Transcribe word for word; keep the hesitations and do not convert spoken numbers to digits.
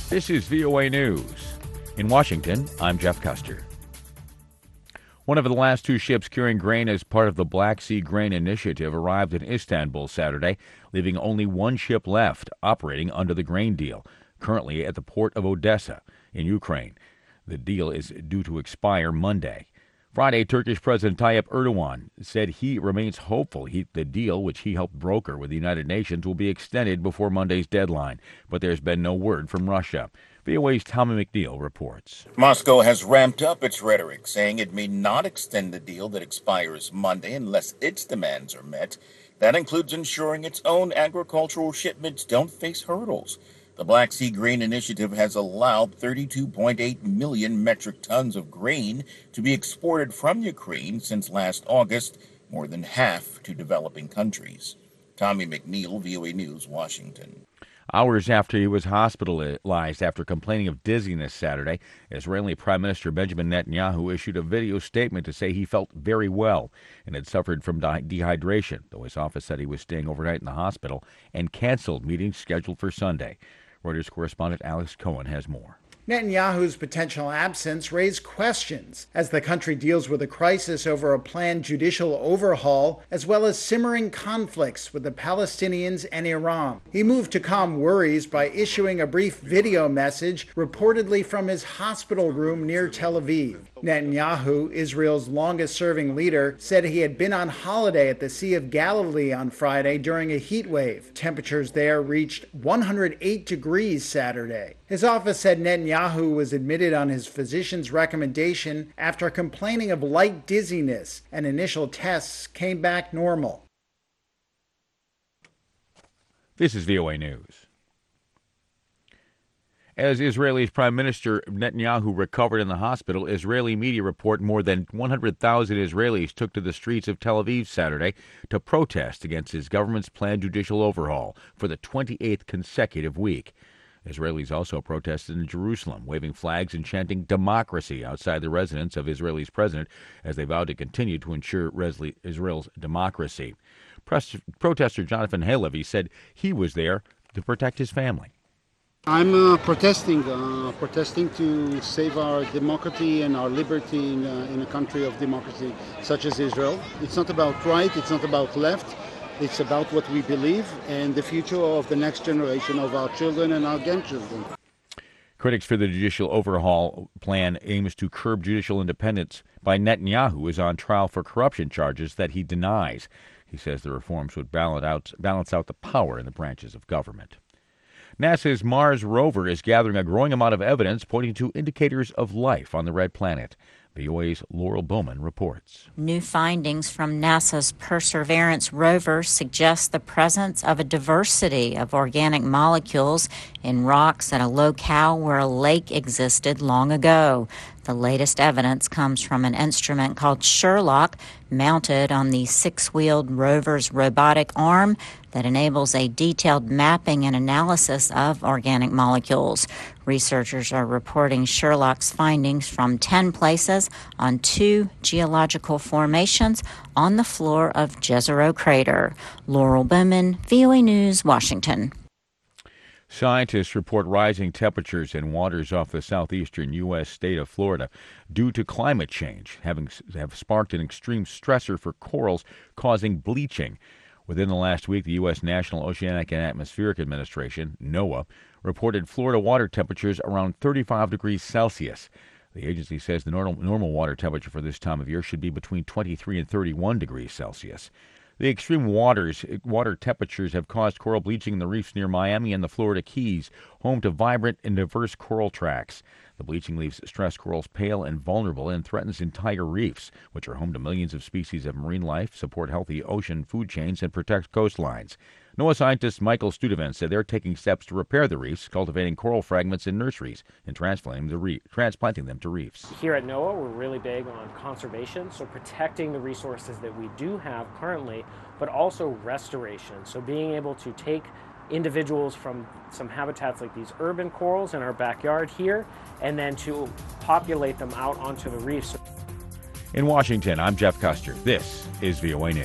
This is V O A News. In Washington, I'm Jeff Custer. One of the last two ships carrying grain as part of the Black Sea Grain Initiative arrived in Istanbul Saturday, leaving only one ship left operating under the grain deal, currently at the port of Odessa in Ukraine. The deal is due to expire Monday. Friday, Turkish President Tayyip Erdogan said he remains hopeful he, the deal, which he helped broker with the United Nations, will be extended before Monday's deadline. But there's been no word from Russia. V O A's Tommy McNeil reports. Moscow has ramped up its rhetoric, saying it may not extend the deal that expires Monday unless its demands are met. That includes ensuring its own agricultural shipments don't face hurdles. The Black Sea Grain Initiative has allowed thirty-two point eight million metric tons of grain to be exported from Ukraine since last August, more than half to developing countries. Tommy McNeil, V O A News, Washington. Hours after he was hospitalized after complaining of dizziness Saturday, Israeli Prime Minister Benjamin Netanyahu issued a video statement to say he felt very well and had suffered from de- dehydration, though his office said he was staying overnight in the hospital and canceled meetings scheduled for Sunday. Reuters correspondent Alex Cohen has more. Netanyahu's potential absence raised questions as the country deals with a crisis over a planned judicial overhaul, as well as simmering conflicts with the Palestinians and Iran. He moved to calm worries by issuing a brief video message reportedly from his hospital room near Tel Aviv. Netanyahu, Israel's longest-serving leader, said he had been on holiday at the Sea of Galilee on Friday during a heat wave. Temperatures there reached one hundred eight degrees Saturday. His office said Netanyahu was admitted on his physician's recommendation after complaining of light dizziness, and initial tests came back normal. This is V O A News. As Israel's Prime Minister Netanyahu recovered in the hospital, Israeli media report more than one hundred thousand Israelis took to the streets of Tel Aviv Saturday to protest against his government's planned judicial overhaul for the twenty-eighth consecutive week. Israelis also protested in Jerusalem, waving flags and chanting democracy outside the residence of Israel's president as they vowed to continue to ensure Israel's democracy. Press- protester Jonathan Halevi said he was there to protect his family. I'm uh, protesting, uh, protesting to save our democracy and our liberty in, uh, in a country of democracy such as Israel. It's not about right, it's not about left, it's about what we believe and the future of the next generation of our children and our grandchildren. Critics for the judicial overhaul plan aims to curb judicial independence by Netanyahu, who is on trial for corruption charges that he denies. He says the reforms would balance out, balance out the power in the branches of government. NASA's Mars rover is gathering a growing amount of evidence pointing to indicators of life on the red planet. V O A's Laurel Bowman reports. New findings from NASA's Perseverance rover suggest the presence of a diversity of organic molecules in rocks at a locale where a lake existed long ago. The latest evidence comes from an instrument called Sherlock, mounted on the six-wheeled rover's robotic arm that enables a detailed mapping and analysis of organic molecules. Researchers are reporting Sherlock's findings from ten places on two geological formations on the floor of Jezero Crater. Laurel Bowman, V O A News, Washington. Scientists report rising temperatures in waters off the southeastern U S state of Florida due to climate change, having have sparked an extreme stressor for corals, causing bleaching. Within the last week, the U S National Oceanic and Atmospheric Administration, NOAA, reported Florida water temperatures around thirty-five degrees Celsius. The agency says the normal, normal water temperature for this time of year should be between twenty-three and thirty-one degrees Celsius. The extreme waters, water temperatures have caused coral bleaching in the reefs near Miami and the Florida Keys, home to vibrant and diverse coral tracks. The bleaching leaves stressed corals pale and vulnerable and threatens entire reefs, which are home to millions of species of marine life, support healthy ocean food chains, and protect coastlines. NOAA scientist Michael Studevant said they're taking steps to repair the reefs, cultivating coral fragments in nurseries and transplanting, the re- transplanting them to reefs. Here at NOAA, we're really big on conservation, so protecting the resources that we do have currently, but also restoration. So being able to take individuals from some habitats like these urban corals in our backyard here, and then to populate them out onto the reefs. In Washington, I'm Jeff Custer. This is V O A News.